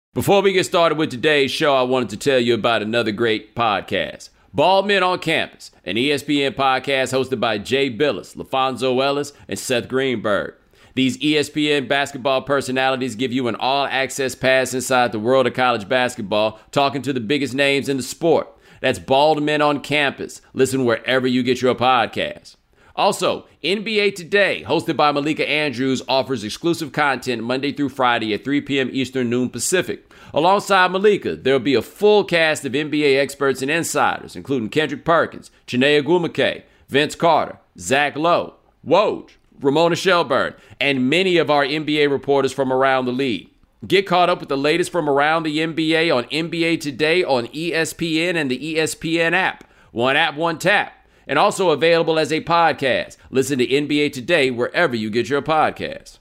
Before we get started with today's show, I wanted to tell you about another great podcast, Bald Men on Campus, an ESPN podcast hosted by Jay Billis, LaFonso Ellis, and Seth Greenberg. These ESPN basketball personalities give you an all-access pass inside the world of college basketball, talking to the biggest names in the sport. That's Bald Men on Campus. Listen wherever you get your podcast. Also, NBA Today, hosted by Malika Andrews, offers exclusive content Monday through Friday at 3 p.m. Eastern, noon Pacific. Alongside Malika, there will be a full cast of NBA experts and insiders, including Kendrick Perkins, Chiney Ogwumike, Vince Carter, Zach Lowe, Woj, Ramona Shelburne, and many of our NBA reporters from around the league. Get caught up with the latest from around the NBA on NBA Today on ESPN and the ESPN app. One app, one tap. And also available as a podcast. Listen to NBA Today wherever you get your podcasts.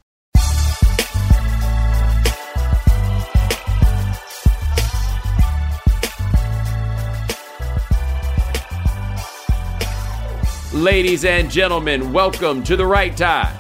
Ladies and gentlemen, welcome to The Right Time.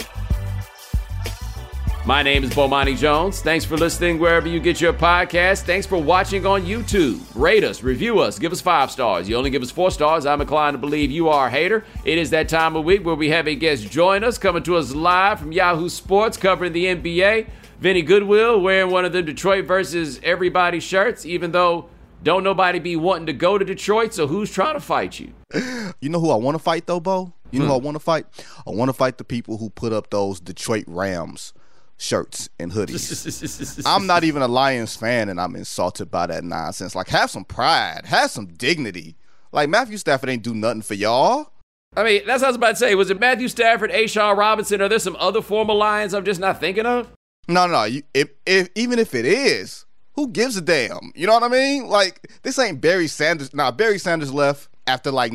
My name is Bomani Jones. Thanks for listening wherever you get your podcast. Thanks for watching on YouTube. Rate us, review us, give us 5 stars. You only give us 4 stars, I'm inclined to believe you are a hater. It is that time of week where we have a guest join us, coming to us live from Yahoo Sports, covering the NBA. Vinny Goodwill wearing one of the Detroit versus everybody shirts, even though don't nobody be wanting to go to Detroit, so who's trying to fight you? You know who I want to fight, though, Bo? You know who I want to fight? I want to fight the people who put up those Detroit Rams shirts and hoodies. I'm not even a Lions fan, and I'm insulted by that nonsense. Like, have some pride. Have some dignity. Like, Matthew Stafford ain't do nothing for y'all. I mean, that's what I was about to say. Was it Matthew Stafford, A'Shawn Robinson? Are there some other former Lions I'm just not thinking of? No. Even if it is, who gives a damn? You know what I mean? Like, this ain't Barry Sanders. Nah, Barry Sanders left after, like,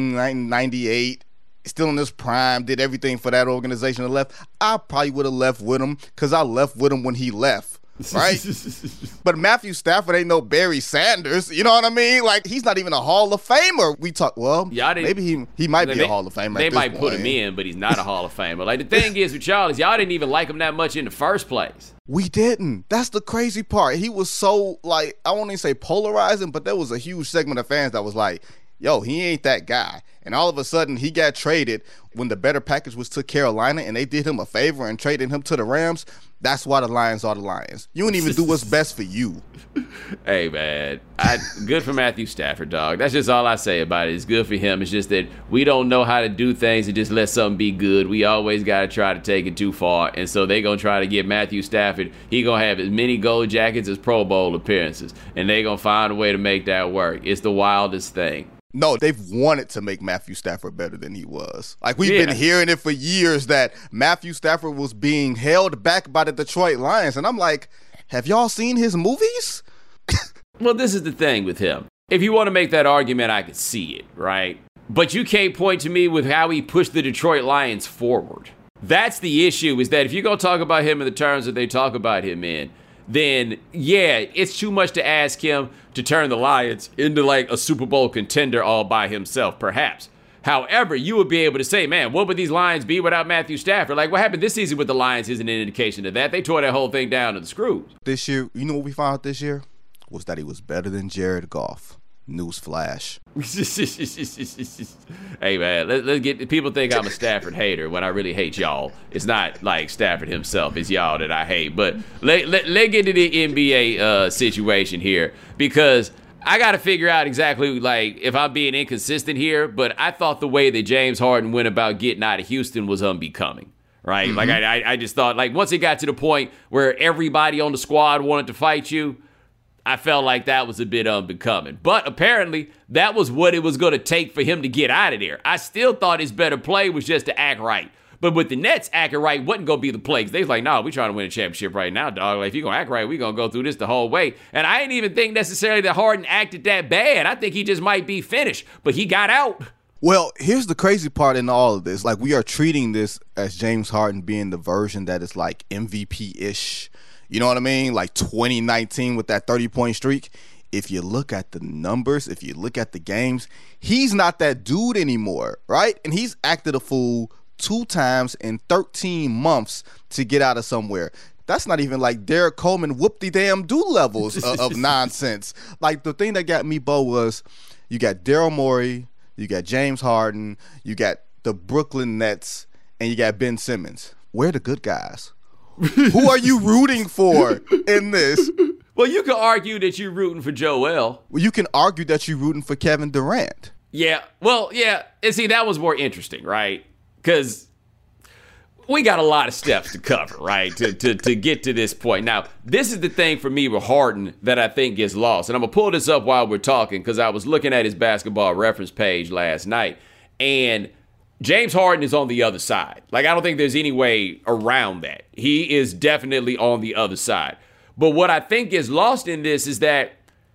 1998. Still in his prime, did everything for that organization and left. I probably would have left with him because I left with him when he left, right? But Matthew Stafford ain't no Barry Sanders. You know what I mean? Like, he's not even a Hall of Famer. We talk, maybe he might be a Hall of Famer. They might put him in, but he's not a Hall of Famer. Like, the thing is with y'all is y'all didn't even like him that much in the first place. We didn't. That's the crazy part. He was so, like, I won't even say polarizing, but there was a huge segment of fans that was like, yo, he ain't that guy. And all of a sudden, he got traded when the better package was to Carolina, and they did him a favor and traded him to the Rams. That's why the Lions are the Lions. You don't even do what's best for you. Hey, man. Good for Matthew Stafford, dog. That's just all I say about it. It's good for him. It's just that we don't know how to do things and just let something be good. We always got to try to take it too far. And so they going to try to get Matthew Stafford. He going to have as many gold jackets as Pro Bowl appearances. And they going to find a way to make that work. It's the wildest thing. No, they've wanted to make Matthew Stafford better than he was. Like, we've been hearing it for years that Matthew Stafford was being held back by the Detroit Lions. And I'm like, have y'all seen his movies? Well, this is the thing with him. If you want to make that argument, I could see it, right? But you can't point to me with how he pushed the Detroit Lions forward. That's the issue, is that if you're going to talk about him in the terms that they talk about him in, then, yeah, it's too much to ask him to turn the Lions into, like, a Super Bowl contender all by himself, perhaps. However, you would be able to say, man, what would these Lions be without Matthew Stafford? Like, what happened this season with the Lions isn't an indication of that. They tore that whole thing down to the screws. This year, you know what we found out this year? Was that he was better than Jared Goff. Newsflash. Hey, man, let's get people think I'm a Stafford hater when I really hate y'all. It's not like Stafford himself. It's y'all that I hate. But let's get to the NBA situation here, because I got to figure out exactly, like, if I'm being inconsistent here, but I thought the way that James Harden went about getting out of Houston was unbecoming. Right? Mm-hmm. Like, I just thought, like, once it got to the point where everybody on the squad wanted to fight you, I felt like that was a bit unbecoming. But apparently, that was what it was going to take for him to get out of there. I still thought his better play was just to act right. But with the Nets acting right wasn't going to be the play. They was like, no, we trying to win a championship right now, dog. Like, if you're going to act right, we going to go through this the whole way. And I didn't even think necessarily that Harden acted that bad. I think he just might be finished. But he got out. Well, here's the crazy part in all of this. Like, we are treating this as James Harden being the version that is like MVP-ish. You know what I mean? Like 2019 with that 30-point streak. If you look at the numbers, if you look at the games, he's not that dude anymore, right? And he's acted a fool 2 times in 13 months to get out of somewhere. that's not even like Derek Coleman whoop-de-damn-do levels of nonsense. Like, the thing that got me, Bo, was you got Daryl Morey, you got James Harden, you got the Brooklyn Nets, and you got Ben Simmons. Where are the good guys? Who are you rooting for in this? Well, you could argue that you're rooting for Joel. Well, you can argue that you're rooting for Kevin Durant. Yeah. Well, yeah. And see, that was more interesting, right? Because we got a lot of steps to cover, right, to get to this point. Now, this is the thing for me with Harden that I think gets lost. And I'm going to pull this up while we're talking because I was looking at his basketball reference page last night. And James Harden is on the other side. Like, I don't think there's any way around that. He is definitely on the other side. But what I think is lost in this is that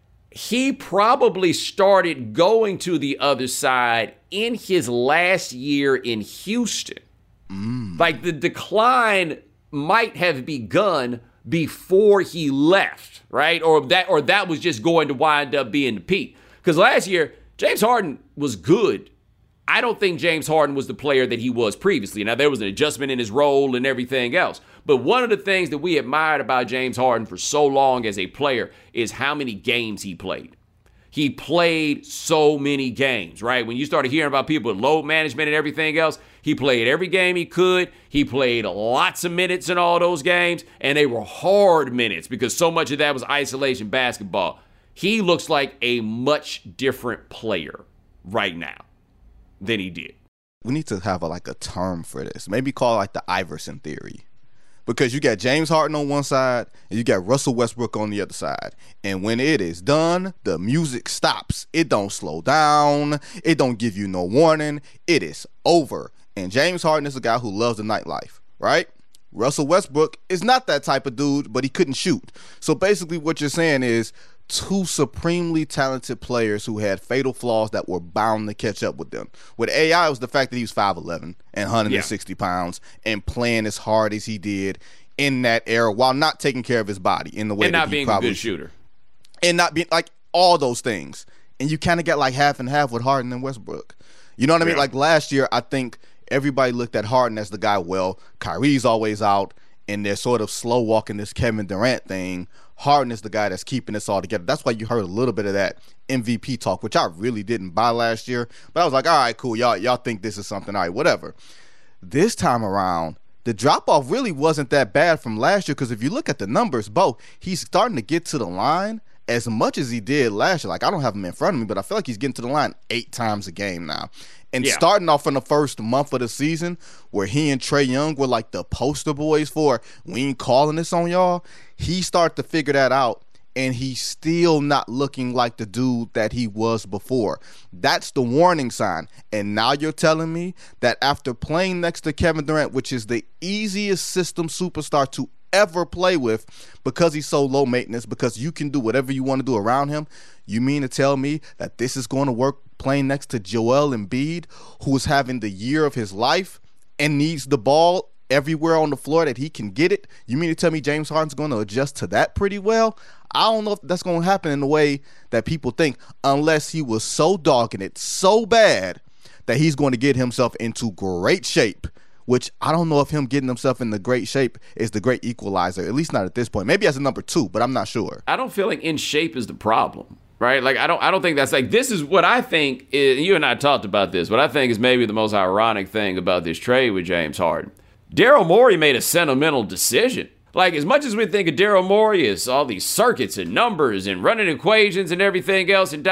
he probably started going to the other side in his last year in Houston. Like, the decline might have begun before he left, right? Or that was just going to wind up being the peak. Because last year, James Harden was good. I don't think James Harden was the player that he was previously. Now, there was an adjustment in his role and everything else. But one of the things that we admired about James Harden for so long as a player is how many games he played. He played so many games, right? When you started hearing about people with load management and everything else, he played every game he could. He played lots of minutes in all those games, and they were hard minutes because so much of that was isolation basketball. He looks like a much different player right now than he did. We need to have a term for this. Maybe call it the Iverson theory. Because you got James Harden on one side and you got Russell Westbrook on the other side. And when it is done, the music stops. It don't slow down. It don't give you no warning. It is over. And James Harden is a guy who loves the nightlife, right? Russell Westbrook is not that type of dude, but he couldn't shoot. So basically what you're saying is two supremely talented players who had fatal flaws that were bound to catch up with them. With AI, it was the fact that he was 5'11" and 160 pounds and playing as hard as he did in that era while not taking care of his body in the way and that not he being probably a good shooter. And not being like all those things. And you kind of got like half and half with Harden and Westbrook. You know what I mean? Like last year, I think everybody looked at Harden as the guy, well, Kyrie's always out and they're sort of slow walking this Kevin Durant thing. Harden is the guy that's keeping this all together. That's why you heard a little bit of that MVP talk, which I really didn't buy last year. But I was like, all right, cool. Y'all think this is something. All right, whatever. This time around, the drop-off really wasn't that bad from last year because if you look at the numbers, Bo, he's starting to get to the line as much as he did last year. Like, I don't have him in front of me, but I feel like he's getting to the line 8 times a game now. And starting off in the first month of the season where he and Trae Young were like the poster boys for we ain't calling this on y'all, he started to figure that out, and he's still not looking like the dude that he was before. That's the warning sign. And now you're telling me that after playing next to Kevin Durant, which is the easiest system superstar to ever play with because he's so low maintenance, because you can do whatever you want to do around him, you mean to tell me that this is going to work playing next to Joel Embiid, who is having the year of his life and needs the ball everywhere on the floor that he can get it? You mean to tell me James Harden's going to adjust to that pretty well? I don't know if that's going to happen in the way that people think, unless he was so dogging it so bad that he's going to get himself into great shape, which I don't know if him getting himself into great shape is the great equalizer, at least not at this point. Maybe as a number 2, but I'm not sure. I don't feel like in shape is the problem, right? Like, I don't think that's like, this is what I think is, you and I talked about this, what I think is maybe the most ironic thing about this trade with James Harden. Daryl Morey made a sentimental decision. Like, as much as we think of Daryl Morey as all these circuits and numbers and running equations and everything else and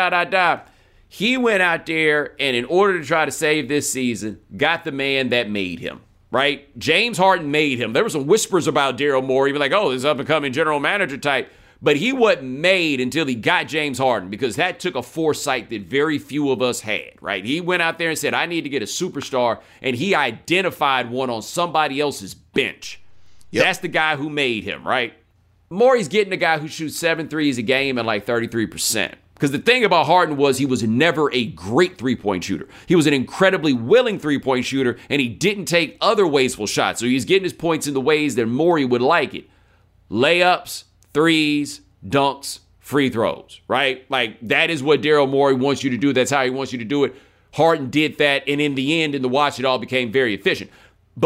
he went out there and in order to try to save this season, got the man that made him, right? James Harden made him. There were some whispers about Daryl Morey, like, oh, this up-and-coming general manager type. But he wasn't made until he got James Harden because that took a foresight that very few of us had, right? He went out there and said, I need to get a superstar, and he identified one on somebody else's bench. Yep. That's the guy who made him, right? Morey's getting a guy who shoots 7 threes a game at like 33%. Because the thing about Harden was he was never a great three-point shooter. He was an incredibly willing three-point shooter, and he didn't take other wasteful shots. So he's getting his points in the ways that Morey would like it. Layups, threes, dunks, free throws, right? Like, that is what Daryl Morey wants you to do. That's how he wants you to do it. Harden did that, and in the end, in the watch, it all became very efficient. But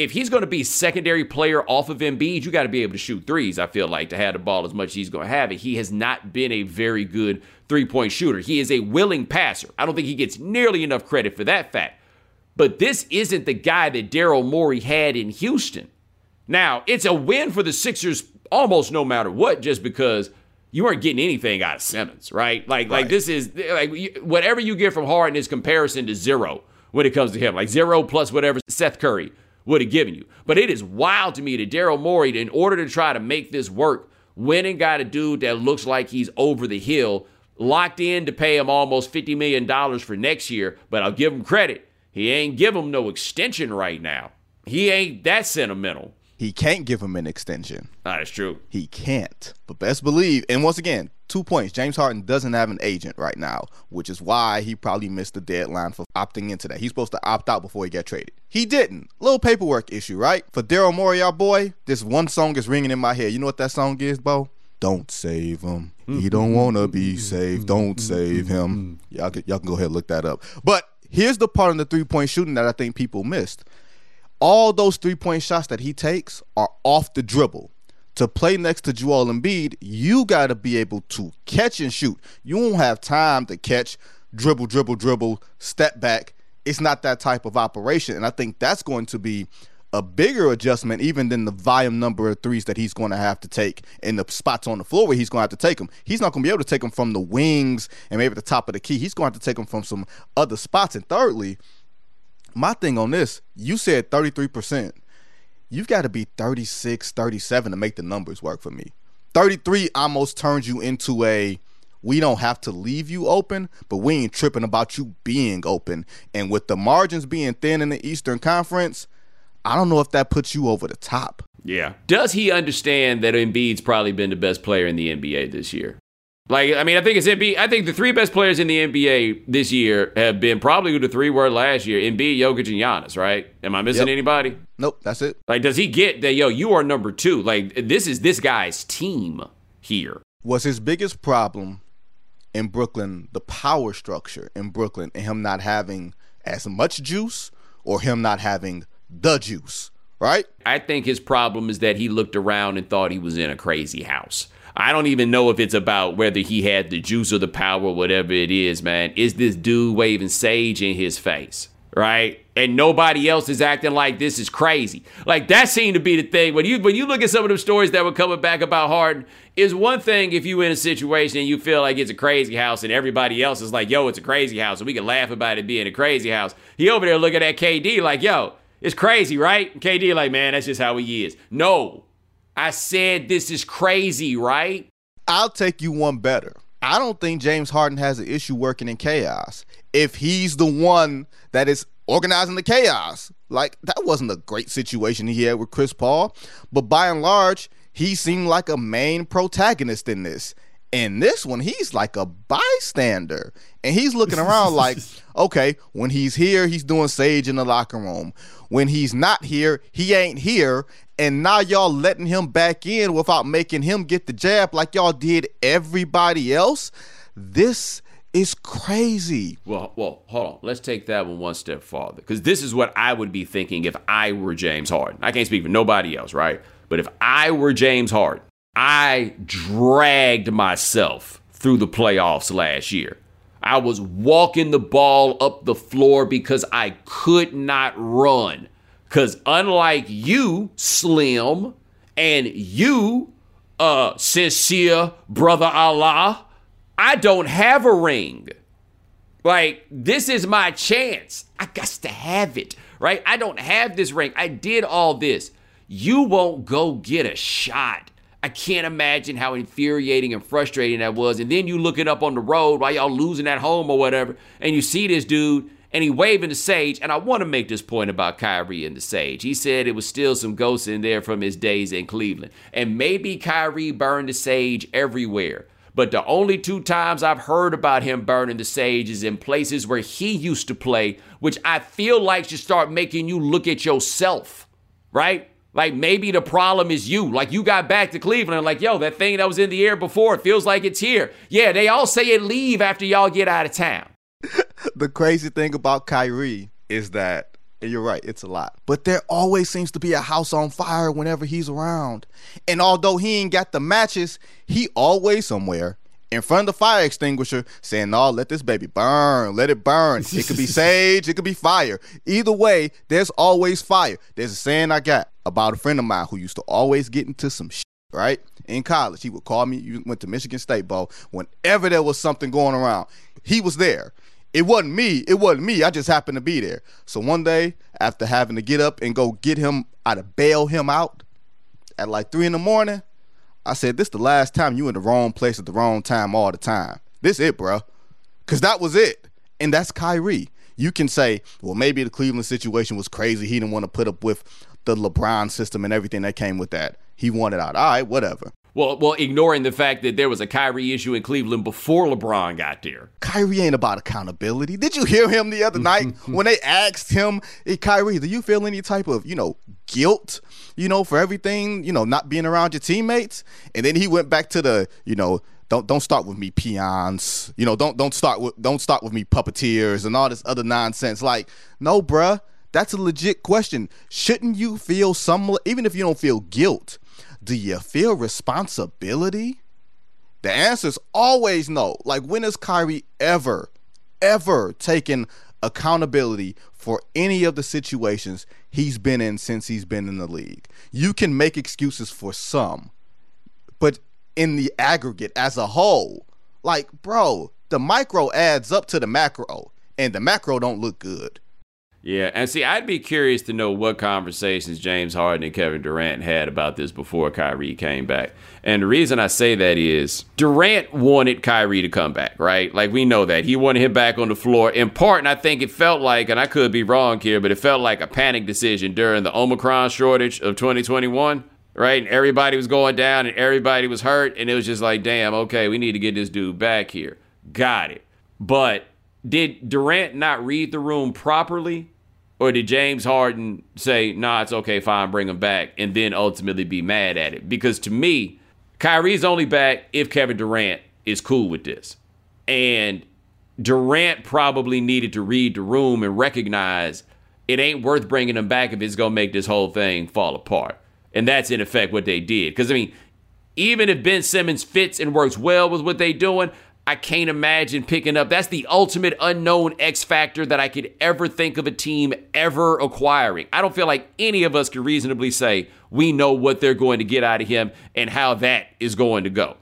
if he's going to be secondary player off of Embiid, you got to be able to shoot threes, I feel like, to have the ball as much as he's going to have it. He has not been a very good three-point shooter. He is a willing passer. I don't think he gets nearly enough credit for that fact. But this isn't the guy that Daryl Morey had in Houston. Now, it's a win for the Sixers almost no matter what, just because you weren't getting anything out of Simmons, right? Like this is, like, whatever you get from Harden is comparison to zero when it comes to him. Like 0 plus whatever Seth Curry would have given you. But it is wild to me that Daryl Morey, in order to try to make this work, went and got a dude that looks like he's over the hill, locked in to pay him almost $50 million for next year. But I'll give him credit. He ain't give him no extension right now. He ain't that sentimental. He can't give him an extension. That's true. He can't. But best believe, and once again, 2 points. James Harden doesn't have an agent right now, which is why he probably missed the deadline for opting into that. He's supposed to opt out before he got traded. He didn't. Little paperwork issue, right? For Daryl Morey, our boy, this one song is ringing in my head. You know what that song is, Bo? Don't save him. He don't want to be saved. Don't save him. Y'all can go ahead and look that up. But here's the part of the three-point shooting that I think people missed. All those three-point shots that he takes are off the dribble. To play next to Joel Embiid, you got to be able to catch and shoot. You won't have time to catch, dribble, step back. It's not that type of operation. And I think that's going to be a bigger adjustment even than the volume number of threes that he's going to have to take and the spots on the floor where he's going to have to take them. He's not going to be able to take them from the wings and maybe the top of the key. He's going to have to take them from some other spots. And thirdly, my thing on this, you said 33%. You've got to be 36, 37 to make the numbers work for me. 33 almost turns you into a, we don't have to leave you open, but we ain't tripping about you being open. And with the margins being thin in the Eastern Conference, I don't know if that puts you over the top. Yeah. Does he understand that Embiid's probably been the best player in the NBA this year? Like, I mean, I think it's Embiid. I think the three best players in the NBA this year have been probably who the three were last year: Embiid, Jokic, and Giannis, right? Am I missing anybody? Nope, that's it. Like, does he get that, you are number two? Like, this is this guy's team here. Was his biggest problem in Brooklyn the power structure in Brooklyn and him not having as much juice or him not having the juice, right? I think his problem is that he looked around and thought he was in a crazy house. I don't even know if it's about whether he had the juice or the power or whatever it is, man. Is this dude waving sage in his face, right? And nobody else is acting like this is crazy. Like, that seemed to be the thing. When you look at some of the stories that were coming back about Harden, is one thing if you in a situation and you feel like it's a crazy house and everybody else is like, yo, it's a crazy house, and we can laugh about it being a crazy house. He over there looking at KD like, yo, it's crazy, right? And KD like, man, that's just how he is. No. I said this is crazy, right? I'll take you one better. I don't think James Harden has an issue working in chaos. If he's the one that is organizing the chaos, like, that wasn't a great situation he had with Chris Paul, but by and large, he seemed like a main protagonist in this. In this one, he's like a bystander. And he's looking around like, okay, when he's here, he's doing sage in the locker room. When he's not here, he ain't here. And now y'all letting him back in without making him get the jab like y'all did everybody else. This is crazy. Well, hold on. Let's take that one step farther. Because this is what I would be thinking if I were James Harden. I can't speak for nobody else, right? But if I were James Harden, I dragged myself through the playoffs last year. I was walking the ball up the floor because I could not run. Because unlike you, Slim, and you, sincere brother Allah, I don't have a ring. Like, this is my chance. I got to have it, right? I don't have this ring. I did all this. You won't go get a shot. I can't imagine how infuriating and frustrating that was. And then you look it up on the road while y'all losing at home or whatever, and you see this dude, and he waving the sage. And I want to make this point about Kyrie and the sage. He said it was still some ghosts in there from his days in Cleveland. And maybe Kyrie burned the sage everywhere. But the only two times I've heard about him burning the sage is in places where he used to play, which I feel like should start making you look at yourself, right? Like, maybe the problem is you. Like, you got back to Cleveland and like, yo, that thing that was in the air before, it feels like it's here. Yeah, they all say it leave after y'all get out of town. The crazy thing about Kyrie is that And you're right, it's a lot. But there always seems to be a house on fire whenever he's around. And although he ain't got the matches, he always somewhere in front of the fire extinguisher saying, no, let this baby burn. Let it burn. It could be sage. It could be fire. Either way, there's always fire. There's a saying I got about a friend of mine who used to always get into some shit, right? In college, he would call me. You went to Michigan State, Bo. Whenever there was something going around, he was there. It wasn't me. I just happened to be there. So one day, after having to get up and go get him, bail him out at like 3 a.m, I said, this the last time you in the wrong place at the wrong time all the time. This it, bro. Because that was it. And that's Kyrie. You can say, well, maybe the Cleveland situation was crazy. He didn't want to put up with the LeBron system and everything that came with that. He wanted out. All right, whatever. Well, ignoring the fact that there was a Kyrie issue in Cleveland before LeBron got there. Kyrie ain't about accountability. Did you hear him the other night when they asked him, hey, Kyrie, do you feel any type of, guilt, for everything, not being around your teammates? And then he went back to the, don't start with me peons, don't start with me puppeteers and all this other nonsense. Like, no, bruh, that's a legit question. Shouldn't you feel even if you don't feel guilt, do you feel responsibility? The answer is always no. Like, when has Kyrie ever taken accountability for any of the situations he's been in since he's been in the league? You can make excuses for some, but in the aggregate as a whole, like, bro, the micro adds up to the macro, and the macro don't look good. Yeah, and see, I'd be curious to know what conversations James Harden and Kevin Durant had about this before Kyrie came back. And the reason I say that is Durant wanted Kyrie to come back, right? Like, we know that. He wanted him back on the floor. In part, and I think it felt like, and I could be wrong here, but it felt like a panic decision during the Omicron shortage of 2021, right? And everybody was going down and everybody was hurt. And it was just like, damn, okay, we need to get this dude back here. Got it. But did Durant not read the room properly? Or did James Harden say, nah, it's okay, fine, bring him back, and then ultimately be mad at it? Because to me, Kyrie's only back if Kevin Durant is cool with this. And Durant probably needed to read the room and recognize it ain't worth bringing him back if it's going to make this whole thing fall apart. And that's, in effect, what they did. Because, even if Ben Simmons fits and works well with what they're doing, I can't imagine picking up. That's the ultimate unknown X factor that I could ever think of a team ever acquiring. I don't feel like any of us can reasonably say we know what they're going to get out of him and how that is going to go.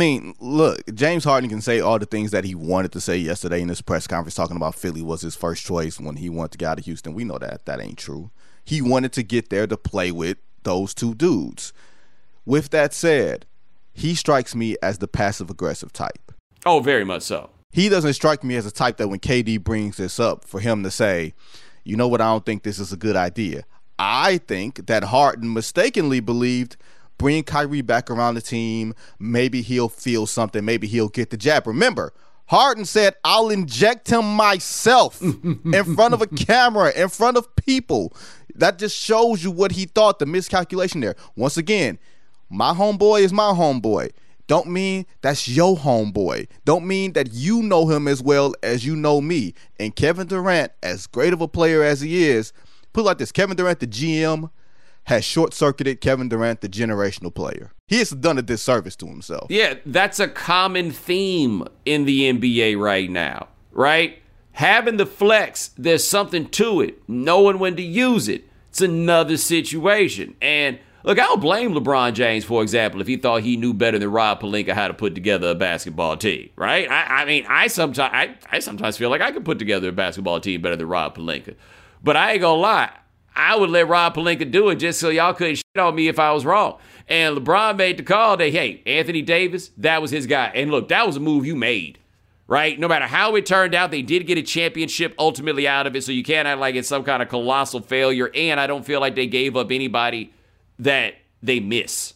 Look, James Harden can say all the things that he wanted to say yesterday in his press conference talking about Philly was his first choice when he wanted to get out of Houston. We know that ain't true. He wanted to get there to play with those two dudes. With that said, he strikes me as the passive-aggressive type. Oh, very much so. He doesn't strike me as a type that when KD brings this up for him to say, you know what, I don't think this is a good idea. I think that Harden mistakenly believed bringing Kyrie back around the team, maybe he'll feel something, maybe he'll get the jab. Remember, Harden said, I'll inject him myself in front of a camera, in front of people. That just shows you what he thought, the miscalculation there. Once again, my homeboy is my homeboy. Don't mean that's your homeboy. Don't mean that you know him as well as you know me. And Kevin Durant, as great of a player as he is, put it like this, Kevin Durant, the GM, has short-circuited Kevin Durant, the generational player. He has done a disservice to himself. Yeah, that's a common theme in the NBA right now, right? Having the flex, there's something to it. Knowing when to use it, it's another situation. And look, I don't blame LeBron James, for example, if he thought he knew better than Rob Pelinka how to put together a basketball team, right? I sometimes feel like I could put together a basketball team better than Rob Pelinka. But I ain't gonna lie, I would let Rob Pelinka do it just so y'all couldn't shit on me if I was wrong. And LeBron made the call that, hey, Anthony Davis, that was his guy. And look, that was a move you made, right? No matter how it turned out, they did get a championship ultimately out of it, so you can't act like it's some kind of colossal failure. And I don't feel like they gave up anybody that they miss,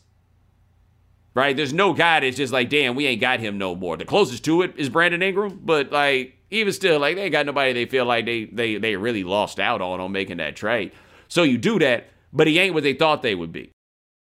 right? There's no guy that's just like, damn, we ain't got him no more. The closest to it is Brandon Ingram, but like, even still, like, they ain't got nobody they feel like they really lost out on making that trade. So you do that, but he ain't what they thought they would be.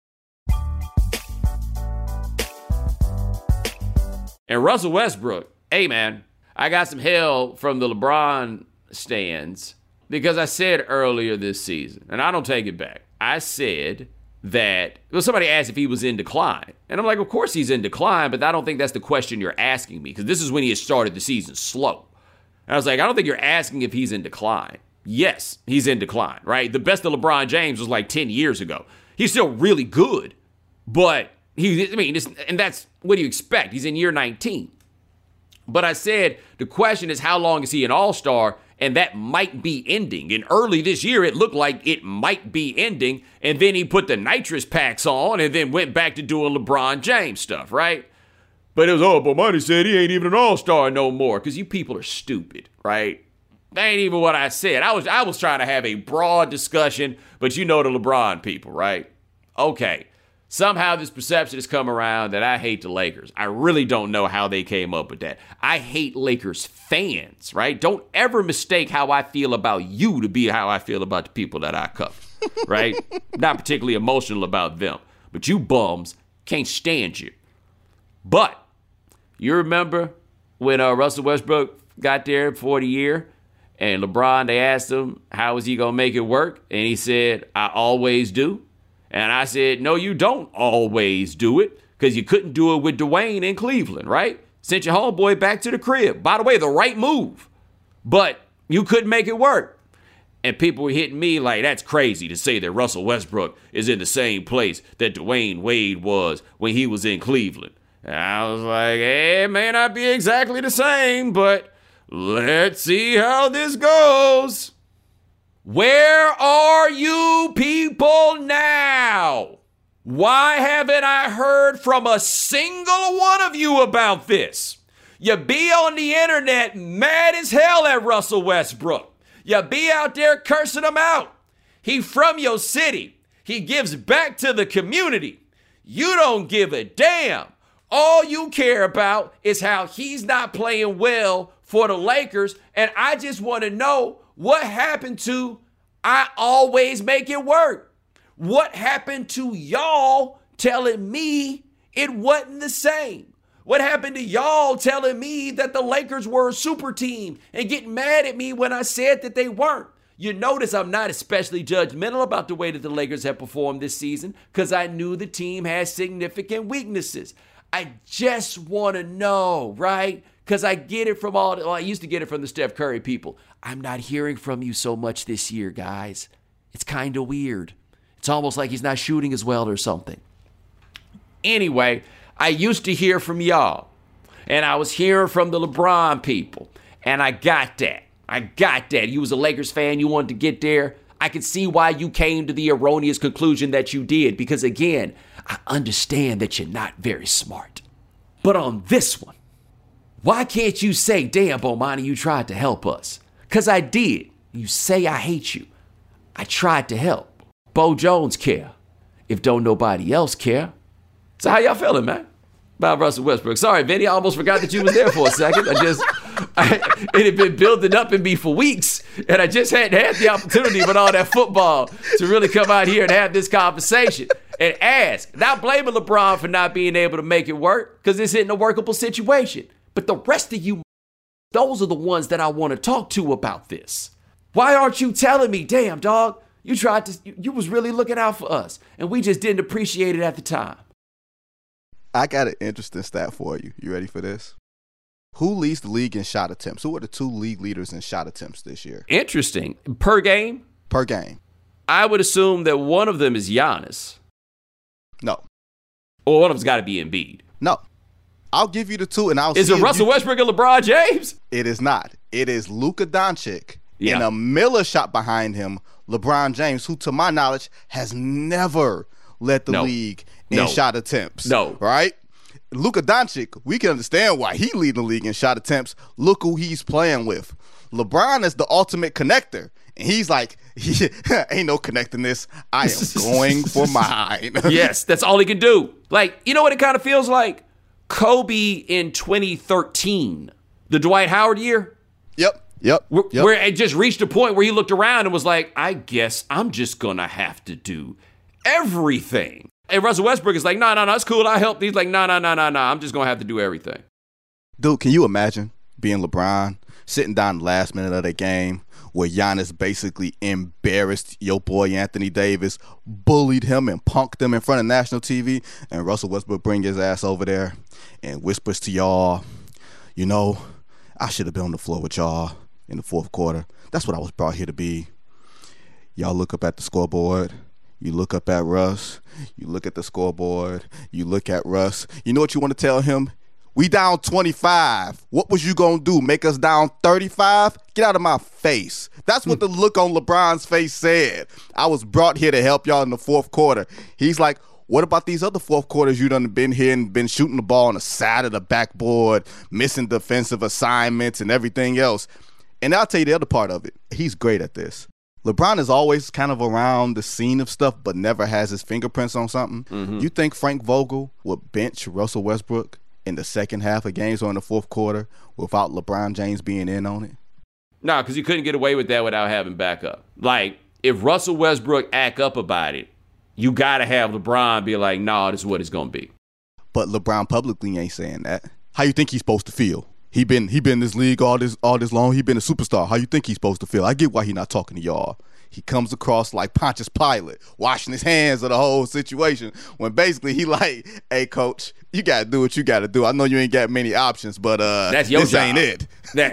And Russell Westbrook, hey man, I got some hell from the LeBron stands because I said earlier this season, and I don't take it back, I said that, well, somebody asked if he was in decline. And I'm like, of course he's in decline, but I don't think that's the question you're asking me, because this is when he had started the season slow. And I was like, I don't think you're asking if he's in decline. Yes, he's in decline, right? The best of LeBron James was like 10 years ago. He's still really good, but and that's what do you expect? He's in year 19. But I said the question is, how long is he an all-star? And that might be ending. And early this year, it looked like it might be ending. And then he put the nitrous packs on and then went back to doing LeBron James stuff, right? But it was, but Monty said he ain't even an all-star no more, because you people are stupid, right? That ain't even what I said. I was trying to have a broad discussion, but you know the LeBron people, right? Okay. Somehow this perception has come around that I hate the Lakers. I really don't know how they came up with that. I hate Lakers fans, right? Don't ever mistake how I feel about you to be how I feel about the people that I cover, right? Not particularly emotional about them. But you bums can't stand you. But you remember when Russell Westbrook got there before the year, and LeBron, they asked him, how is he going to make it work? And he said, I always do. And I said, no, you don't always do it, because you couldn't do it with Dwayne in Cleveland, right? Sent your homeboy back to the crib. By the way, the right move. But you couldn't make it work. And people were hitting me like, that's crazy to say that Russell Westbrook is in the same place that Dwayne Wade was when he was in Cleveland. And I was like, hey, it may not be exactly the same, but let's see how this goes. Where are you people now? Why haven't I heard from a single one of you about this? You be on the internet mad as hell at Russell Westbrook. You be out there cursing him out. He from your city. He gives back to the community. You don't give a damn. All you care about is how he's not playing well for the Lakers. And I just want to know, what happened to I always make it work? What happened to y'all telling me it wasn't the same? What happened to y'all telling me that the Lakers were a super team and getting mad at me when I said that they weren't? You notice I'm not especially judgmental about the way that the Lakers have performed this season, because I knew the team has significant weaknesses. I just want to know, right? Because I get it from I used to get it from the Steph Curry people. I'm not hearing from you so much this year, guys. It's kind of weird. It's almost like he's not shooting as well or something. Anyway, I used to hear from y'all. And I was hearing from the LeBron people. And I got that. You was a Lakers fan. You wanted to get there. I can see why you came to the erroneous conclusion that you did. Because again, I understand that you're not very smart. But on this one, why can't you say, damn, Bomani, you tried to help us? Because I did. You say I hate you. I tried to help. Bo Jones care. If don't nobody else care. So how y'all feeling, man? About Russell Westbrook. Sorry, Vinny, I almost forgot that you was there for a second. It had been building up in me for weeks, and I just hadn't had the opportunity with all that football to really come out here and have this conversation and ask. Not blaming LeBron for not being able to make it work, because this isn't a workable situation. But the rest of you, those are the ones that I want to talk to about this. Why aren't you telling me, damn, dog, you was really looking out for us, and we just didn't appreciate it at the time? I got an interesting stat for you. You ready for this? Who leads the league in shot attempts? Who are the two league leaders in shot attempts this year? Interesting. Per game? Per game. I would assume that one of them is Giannis. No. Or one of them's got to be Embiid. No. I'll give you the two, and I'll see. Is it Russell Westbrook and LeBron James? It is not. It is Luka Doncic and a Miller shot behind him, LeBron James, who, to my knowledge, has never led the league in shot attempts. No. Right? Luka Doncic, we can understand why he leading the league in shot attempts. Look who he's playing with. LeBron is the ultimate connector. And he's like, ain't no connecting this. I am going for mine. Yes, that's all he can do. Like, you know what it kind of feels like? Kobe in 2013, the Dwight Howard year. Yep. Where it just reached a point where he looked around and was like, I guess I'm just going to have to do everything. And Russell Westbrook is like, no, it's cool. I helped. He's like, no, I'm just going to have to do everything. Dude, can you imagine being LeBron, sitting down the last minute of the game where Giannis basically embarrassed your boy Anthony Davis, bullied him and punked him in front of national TV, and Russell Westbrook bring his ass over there and whispers to y'all, you know, I should have been on the floor with y'all in the fourth quarter. That's what I was brought here to be. Y'all look up at the scoreboard. You look up at Russ. You look at the scoreboard. You look at Russ. You know what you want to tell him? We down 25. What was you going to do? Make us down 35? Get out of my face. That's what the look on LeBron's face said. I was brought here to help y'all in the fourth quarter. He's like, what about these other fourth quarters you done been here and been shooting the ball on the side of the backboard, missing defensive assignments and everything else? And I'll tell you the other part of it. He's great at this. LeBron is always kind of around the scene of stuff, but never has his fingerprints on something. Mm-hmm. You think Frank Vogel would bench Russell Westbrook in the second half of games or in the fourth quarter without LeBron James being in on it? No, because you couldn't get away with that without having backup. Like, if Russell Westbrook act up about it, you got to have LeBron be like, nah, this is what it's going to be. But LeBron publicly ain't saying that. How you think he's supposed to feel? He been in this league all this long. He been a superstar. How you think he's supposed to feel? I get why he not talking to y'all. He comes across like Pontius Pilate, washing his hands of the whole situation, when basically he like, hey, coach, you got to do what you got to do. I know you ain't got many options, but that's your this job. Ain't it.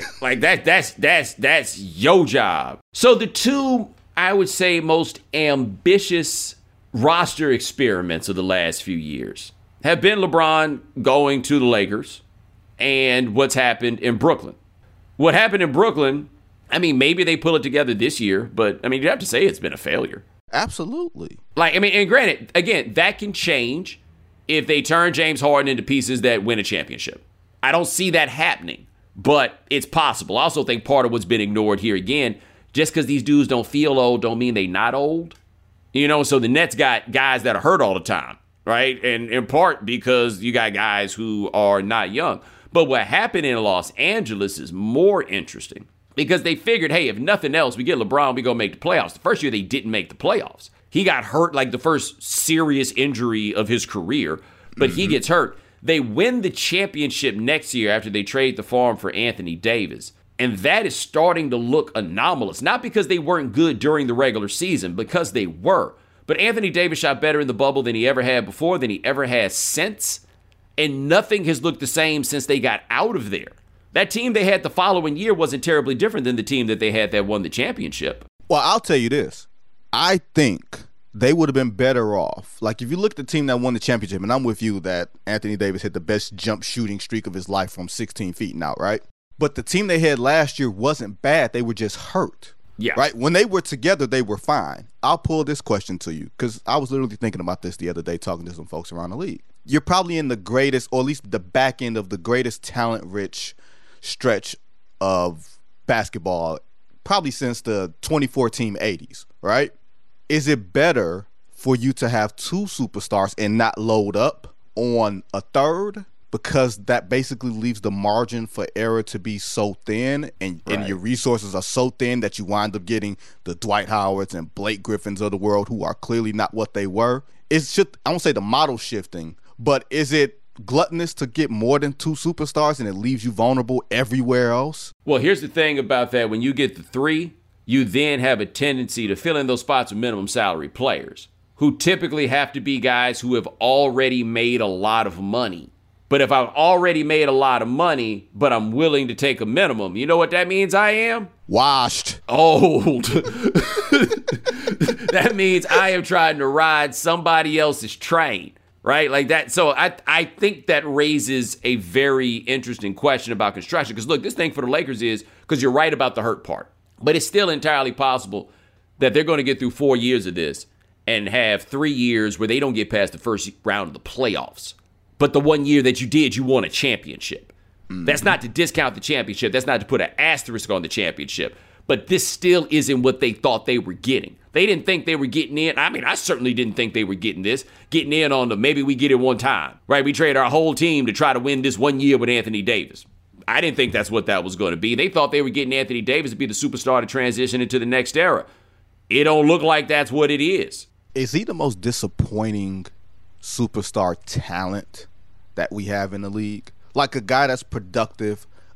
That's your job. So the two, I would say, most ambitious roster experiments of the last few years have been LeBron going to the Lakers and what's happened in Brooklyn. What happened in Brooklyn, I mean, maybe they pull it together this year, but, I mean, you have to say it's been a failure. Absolutely. Like, I mean, and granted, again, that can change if they turn James Harden into pieces that win a championship. I don't see that happening, but it's possible. I also think part of what's been ignored here, again, just because these dudes don't feel old don't mean they not old. You know, so the Nets got guys that are hurt all the time, right? And in part because you got guys who are not young. But what happened in Los Angeles is more interesting because they figured, hey, if nothing else, we get LeBron, we go make the playoffs. The first year they didn't make the playoffs. He got hurt like the first serious injury of his career, but he gets hurt. They win the championship next year after they trade the farm for Anthony Davis. And that is starting to look anomalous, not because they weren't good during the regular season, because they were. But Anthony Davis shot better in the bubble than he ever had before, than he ever has since. And nothing has looked the same since they got out of there. That team they had the following year wasn't terribly different than the team that they had that won the championship. Well, I'll tell you this. I think they would have been better off. Like, if you look at the team that won the championship, and I'm with you that Anthony Davis hit the best jump shooting streak of his life from 16 feet and out, right? But the team they had last year wasn't bad. They were just hurt. Yeah. Right? When they were together, they were fine. I'll pull this question to you because I was literally thinking about this the other day talking to some folks around the league. You're probably in the greatest, or at least the back end of the greatest talent-rich stretch of basketball probably since the 2014 80s, right? Is it better for you to have two superstars and not load up on a third? Because that basically leaves the margin for error to be so thin and your resources are so thin that you wind up getting the Dwight Howards and Blake Griffins of the world who are clearly not what they were. I won't say the model shifting, but is it gluttonous to get more than two superstars and it leaves you vulnerable everywhere else? Well, here's the thing about that. When you get the three, you then have a tendency to fill in those spots with minimum salary players who typically have to be guys who have already made a lot of money. But if I've already made a lot of money, but I'm willing to take a minimum, you know what that means I am? Washed. Old. That means I am trying to ride somebody else's train, right? Like that. So I think that raises a very interesting question about construction. Because look, this thing for the Lakers is, because you're right about the hurt part, but it's still entirely possible that they're going to get through 4 years of this and have 3 years where they don't get past the first round of the playoffs. But the 1 year that you did, you won a championship. Mm-hmm. That's not to discount the championship. That's not to put an asterisk on the championship. But this still isn't what they thought they were getting. They didn't think they were getting in. I mean, I certainly didn't think they were getting in on the maybe we get it one time, right? We trade our whole team to try to win this 1 year with Anthony Davis. I didn't think that's what that was going to be. They thought they were getting Anthony Davis to be the superstar to transition into the next era. It don't look like that's what it is. Is he the most disappointing superstar talent that we have in the league? Like a guy that's productive,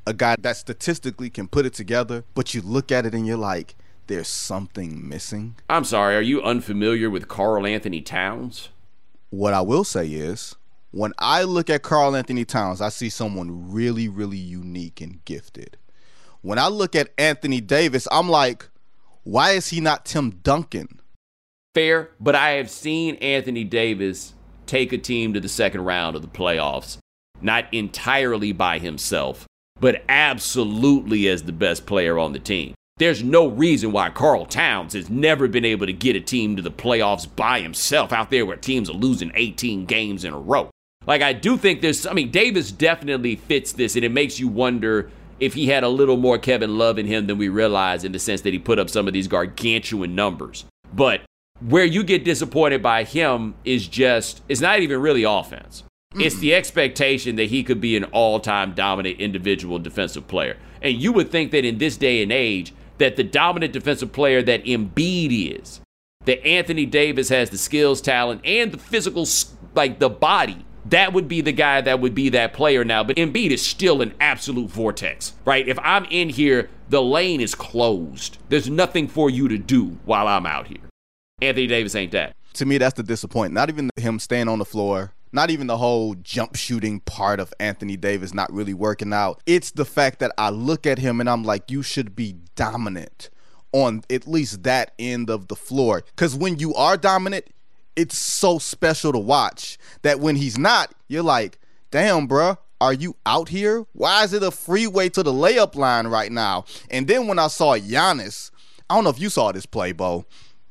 a guy that statistically can put it together, but you look at it and you're like, there's something missing. I'm sorry, are you unfamiliar with Karl Anthony Towns? What I will say is, when I look at Karl Anthony Towns, I see someone really, really unique and gifted. When I look at Anthony Davis, I'm like, why is he not Tim Duncan? Fair, but I have seen Anthony Davis take a team to the second round of the playoffs, not entirely by himself, but absolutely as the best player on the team. There's no reason why Karl Towns has never been able to get a team to the playoffs by himself out there where teams are losing 18 games in a row. Like, I do think Davis definitely fits this, and it makes you wonder if he had a little more Kevin Love in him than we realize, in the sense that he put up some of these gargantuan numbers. But where you get disappointed by him is just, it's not even really offense. It's the expectation that he could be an all-time dominant individual defensive player. And you would think that in this day and age, that the dominant defensive player that Embiid is, that Anthony Davis has the skills, talent, and the physical, like the body, that would be the guy that would be that player now. But Embiid is still an absolute vortex, right? If I'm in here, the lane is closed. There's nothing for you to do while I'm out here. Anthony Davis ain't that. To me, that's the disappointment. Not even him staying on the floor. Not even the whole jump shooting part of Anthony Davis not really working out. It's the fact that I look at him and I'm like, you should be dominant on at least that end of the floor. Because when you are dominant, it's so special to watch that when he's not, you're like, damn, bruh, are you out here? Why is it a freeway to the layup line right now? And then when I saw Giannis, I don't know if you saw this play, Bo.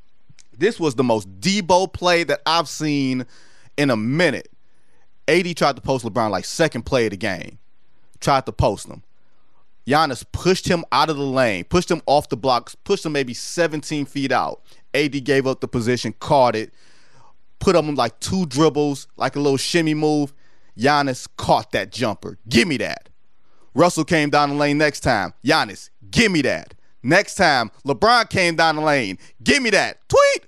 This was the most Debo play that I've seen in a minute. AD tried to post LeBron like second play of the game. Tried to post him. Giannis pushed him out of the lane, pushed him off the blocks, pushed him maybe 17 feet out. AD gave up the position, caught it, put him like 2 dribbles, like a little shimmy move. Giannis caught that jumper. Give me that. Russell came down the lane next time. Giannis, give me that. Next time, LeBron came down the lane. Give me that. Tweet.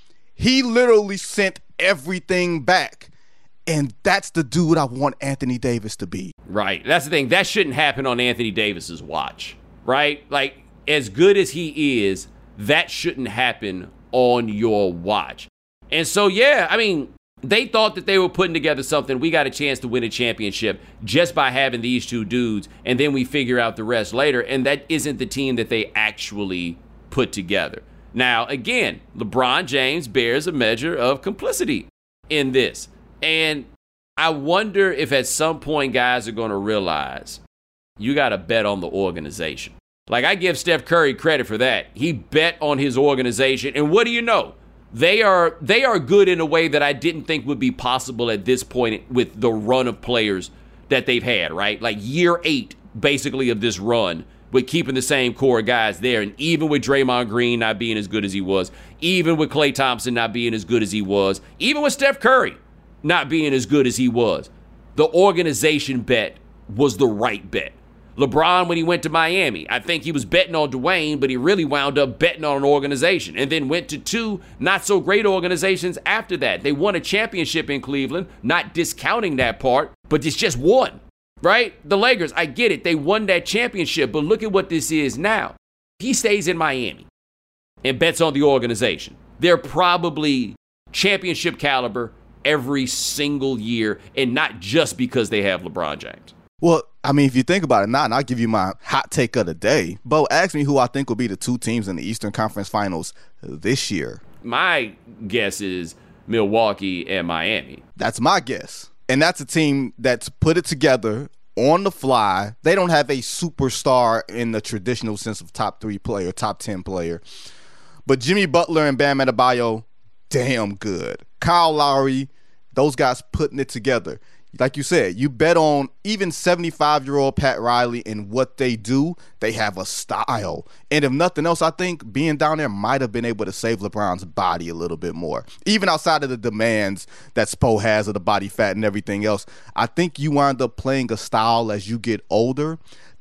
He literally sent everything back. And that's the dude I want Anthony Davis to be. Right. That's the thing. That shouldn't happen on Anthony Davis's watch. Right? Like, as good as he is, that shouldn't happen on your watch. And so, yeah, I mean, they thought that they were putting together something. We got a chance to win a championship just by having these two dudes, and then we figure out the rest later. And that isn't the team that they actually put together. Now, again, LeBron James bears a measure of complicity in this. And I wonder if at some point guys are going to realize you got to bet on the organization. Like, I give Steph Curry credit for that. He bet on his organization. And what do you know? They are good in a way that I didn't think would be possible at this point with the run of players that they've had, right? Like year 8, basically, of this run with keeping the same core of guys there. And even with Draymond Green not being as good as he was, even with Klay Thompson not being as good as he was, even with Steph Curry not being as good as he was, the organization bet was the right bet. LeBron, when he went to Miami, I think he was betting on Dwayne, but he really wound up betting on an organization and then went to 2 not-so-great organizations after that. They won a championship in Cleveland, not discounting that part, but it's just one, right? The Lakers, I get it. They won that championship, but look at what this is now. He stays in Miami and bets on the organization. They're probably championship caliber every single year, and not just because they have LeBron James. Well, I mean, if you think about it now, and I'll give you my hot take of the day. Bo, ask me who I think will be the 2 teams in the Eastern Conference Finals this year. My guess is Milwaukee and Miami. That's my guess. And that's a team that's put it together on the fly. They don't have a superstar in the traditional sense of top 3 player, top 10 player. But Jimmy Butler and Bam Adebayo, damn good. Kyle Lowry, those guys putting it together. Like you said, you bet on even 75-year-old Pat Riley and what they do. They have a style. And if nothing else, I think being down there might have been able to save LeBron's body a little bit more. Even outside of the demands that Spo has of the body fat and everything else, I think you wind up playing a style as you get older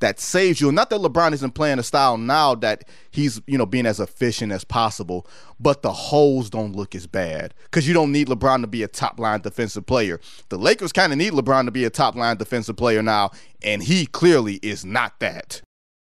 that saves you. Not that LeBron isn't playing a style now that he's, being as efficient as possible, but the holes don't look as bad because you don't need LeBron to be a top-line defensive player. The Lakers kind of need LeBron to be a top-line defensive player now, and he clearly is not that.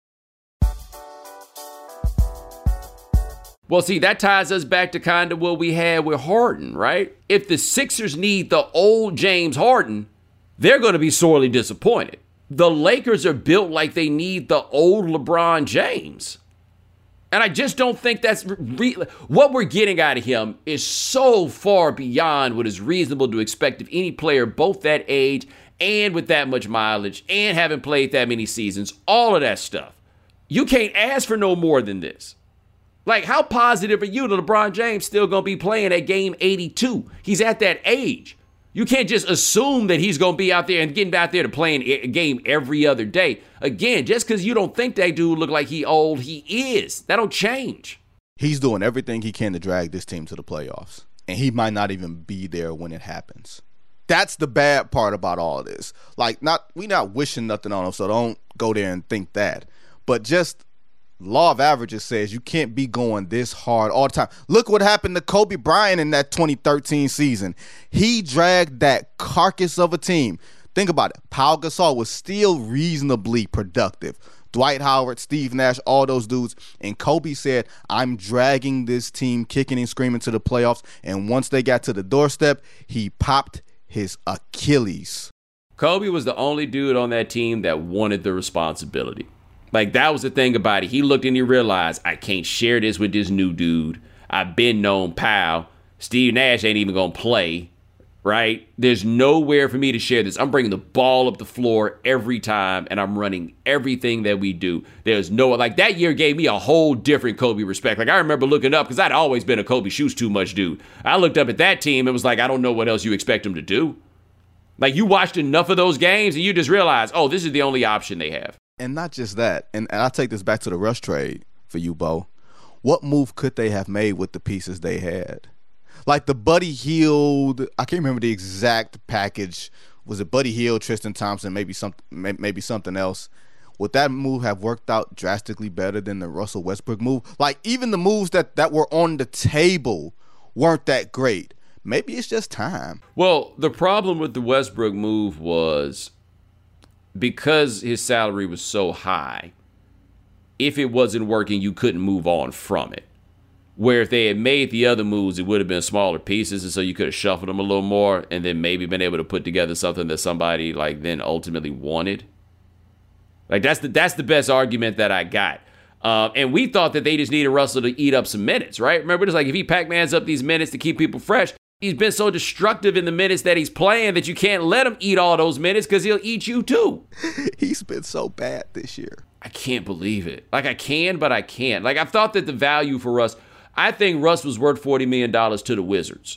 Well, see, that ties us back to kind of what we had with Harden, right? If the Sixers need the old James Harden, they're going to be sorely disappointed. The Lakers are built like they need the old LeBron James. And I just don't think that's what we're getting out of him is so far beyond what is reasonable to expect of any player, both that age and with that much mileage and having played that many seasons, all of that stuff. You can't ask for no more than this. Like, how positive are you that LeBron James still going to be playing at game 82? He's at that age. You can't just assume that he's going to be out there and getting out there to playing a game every other day. Again, just because you don't think that dude look like he old, he is. That don't change. He's doing everything he can to drag this team to the playoffs, and he might not even be there when it happens. That's the bad part about all of this. Like, we not wishing nothing on him, so don't go there and think that. But just law of averages says you can't be going this hard all the time. Look what happened to Kobe Bryant in that 2013 season. He dragged that carcass of a team. Think about it. Pau Gasol was still reasonably productive. Dwight Howard, Steve Nash, all those dudes. And Kobe said, I'm dragging this team kicking and screaming to the playoffs. And once they got to the doorstep, he popped his Achilles. Kobe was the only dude on that team that wanted the responsibility. Like, that was the thing about it. He looked and he realized, I can't share this with this new dude. I've been known Pau. Steve Nash ain't even going to play, right? There's nowhere for me to share this. I'm bringing the ball up the floor every time, and I'm running everything that we do. There's no, like, that year gave me a whole different Kobe respect. Like, I remember looking up, because I'd always been a Kobe shoots too much dude. I looked up at that team and was like, I don't know what else you expect them to do. Like, you watched enough of those games, and you just realized, oh, this is the only option they have. And not just that, and I'll take this back to the Russ trade for you, Bo. What move could they have made with the pieces they had? Like the Buddy Hield, I can't remember the exact package. Was it Buddy Hield, Tristan Thompson, maybe something else? Would that move have worked out drastically better than the Russell Westbrook move? Like, even the moves that were on the table weren't that great. Maybe it's just time. Well, the problem with the Westbrook move was, because his salary was so high, if it wasn't working, you couldn't move on from it. Where if they had made the other moves, it would have been smaller pieces, and so you could have shuffled them a little more and then maybe been able to put together something that somebody like then ultimately wanted. Like, that's the best argument that I got. And we thought that they just needed Russell to eat up some minutes, right? Remember, it's like if he Pac-Mans up these minutes to keep people fresh, he's been so destructive in the minutes that he's playing that you can't let him eat all those minutes because he'll eat you too. He's been so bad this year. I can't believe it. Like, I can, but I can't. Like, I thought that the value for Russ, I think Russ was worth $40 million to the Wizards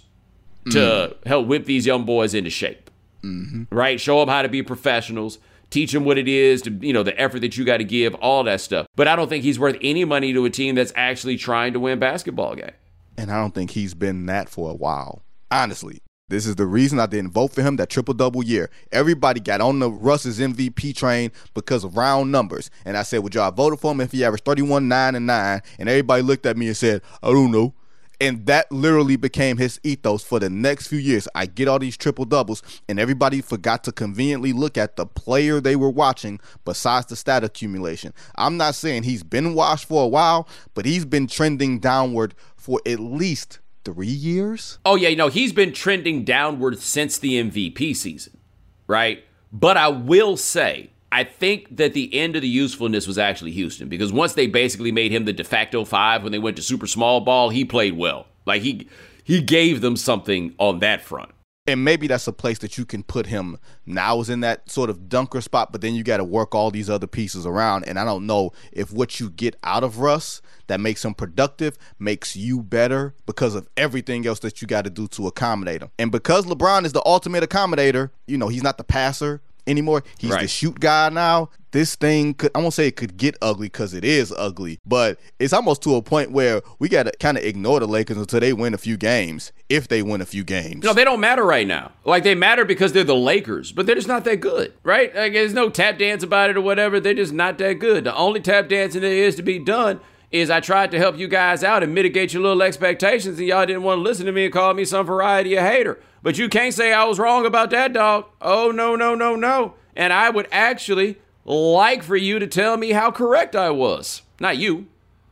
to help whip these young boys into shape, right? Show them how to be professionals, teach them what it is to, the effort that you got to give, all that stuff. But I don't think he's worth any money to a team that's actually trying to win basketball games. And I don't think he's been that for a while. Honestly, this is the reason I didn't vote for him that triple-double year. Everybody got on the Russ's MVP train because of round numbers. And I said, would y'all vote for him if he averaged 31, 9, and 9? And everybody looked at me and said, I don't know. And that literally became his ethos for the next few years. I get all these triple-doubles, and everybody forgot to conveniently look at the player they were watching besides the stat accumulation. I'm not saying he's been washed for a while, but he's been trending downward for at least 3 years? Oh, yeah, he's been trending downward since the MVP season, right? But I will say, I think that the end of the usefulness was actually Houston, because once they basically made him the de facto 5 when they went to super small ball, he played well. Like, he gave them something on that front. And maybe that's a place that you can put him now, is in that sort of dunker spot, but then you got to work all these other pieces around. And I don't know if what you get out of Russ that makes him productive makes you better because of everything else that you got to do to accommodate him. And because LeBron is the ultimate accommodator, he's not the passer. anymore. He's the shoot guy now. This thing I won't say it could get ugly because it is ugly, but it's almost to a point where we got to kind of ignore the Lakers until they win a few games, if they win a few games. No, they don't matter right now. Like, they matter because they're the Lakers, but they're just not that good, right? Like, there's no tap dance about it or whatever. They're just not that good. The only tap dancing there is to be done is I tried to help you guys out and mitigate your little expectations, and y'all didn't want to listen to me and call me some variety of hater. But you can't say I was wrong about that, dog. Oh, no, no, no, no. And I would actually like for you to tell me how correct I was. Not you.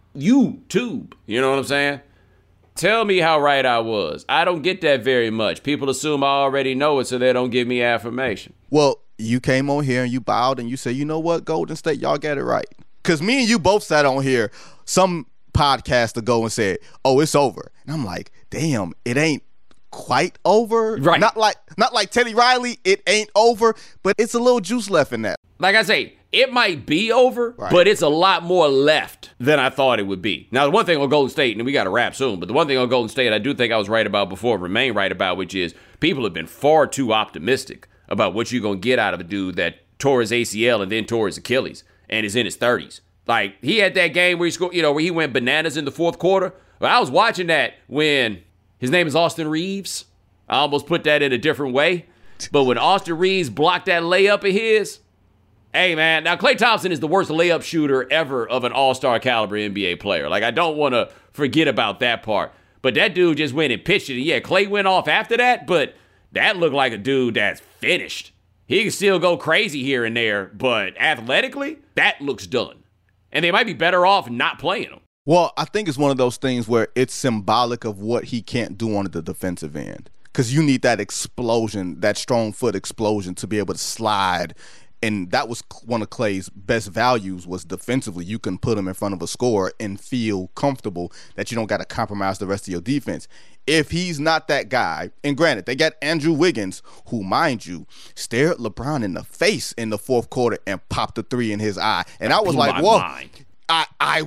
YouTube. You know what I'm saying? Tell me how right I was. I don't get that very much. People assume I already know it, so they don't give me affirmation. Well, you came on here and you bowed and you said, you know what, Golden State, y'all got it right. Because me and you both sat on here some podcast ago and said, oh, it's over. And I'm like, damn, it ain't quite over. Right. Not like Teddy Riley, it ain't over, but it's a little juice left in that. Like I say, it might be over, but it's a lot more left than I thought it would be. Now, the one thing on Golden State, and we got to wrap soon, but the one thing on Golden State I do think I was right about before, remain right about, which is people have been far too optimistic about what you're going to get out of a dude that tore his ACL and then tore his Achilles and is in his 30s. Like, he had that game where he scored, where he went bananas in the fourth quarter. Well, I was watching that when his name is Austin Reeves. I almost put that in a different way. But when Austin Reeves blocked that layup of his, hey, man, now Klay Thompson is the worst layup shooter ever of an all-star caliber NBA player. Like, I don't want to forget about that part. But that dude just went and pitched it. And yeah, Klay went off after that, but that looked like a dude that's finished. He can still go crazy here and there, but athletically, that looks done. And they might be better off not playing him. Well, I think it's one of those things where it's symbolic of what he can't do on the defensive end. Because you need that explosion, that strong foot explosion to be able to slide. And that was one of Klay's best values, was defensively. You can put him in front of a scorer and feel comfortable that you don't got to compromise the rest of your defense. If he's not that guy, and granted, they got Andrew Wiggins, who, mind you, stared LeBron in the face in the fourth quarter and popped a three in his eye. And I was like, whoa. I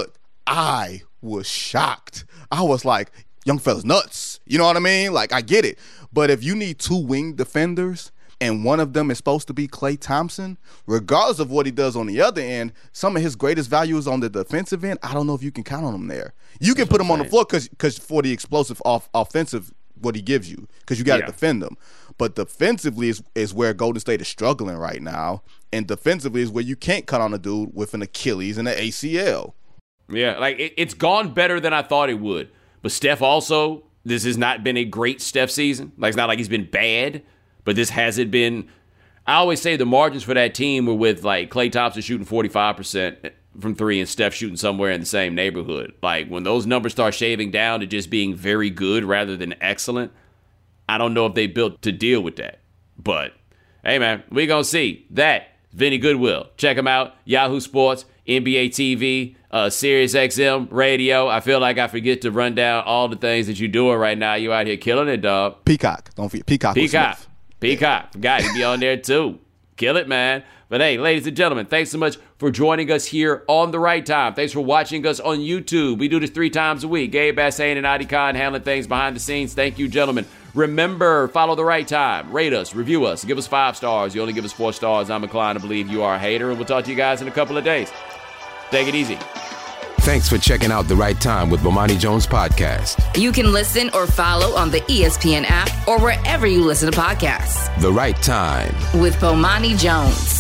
was shocked. I was like, young fella's nuts. You know what I mean? Like, I get it. But if you need two wing defenders and one of them is supposed to be Klay Thompson, regardless of what he does on the other end, some of his greatest values on the defensive end, I don't know if you can count on him there. You can put him on the floor because for the explosive offensive, what he gives you, because you got to defend him. But defensively is where Golden State is struggling right now. And defensively is where you can't cut on a dude with an Achilles and an ACL. Yeah, like it's gone better than I thought it would. But Steph also, this has not been a great Steph season. Like, it's not like he's been bad, but this hasn't been. I always say the margins for that team were with, like, Klay Thompson shooting 45% from three and Steph shooting somewhere in the same neighborhood. Like, when those numbers start shaving down to just being very good rather than excellent, I don't know if they built to deal with that. But, hey, man, we're going to see. That, Vinny Goodwill. Check him out. Yahoo Sports, NBA TV, Sirius XM Radio. I feel like I forget to run down all the things that you're doing right now. You out here killing it, dog. Peacock. Don't forget. Peacock. Got to be on there, too. Kill it, man. But hey, ladies and gentlemen, thanks so much for joining us here on The Right Time. Thanks for watching us on YouTube. We do this 3 times a week. Gabe Bassane and Adi Khan handling things behind the scenes. Thank you, gentlemen. Remember, follow The Right Time. Rate us, review us, give us 5 stars. You only give us 4 stars. I'm inclined to believe you are a hater, and we'll talk to you guys in a couple of days. Take it easy. Thanks for checking out The Right Time with Bomani Jones podcast. You can listen or follow on the ESPN app or wherever you listen to podcasts. The Right Time with Bomani Jones.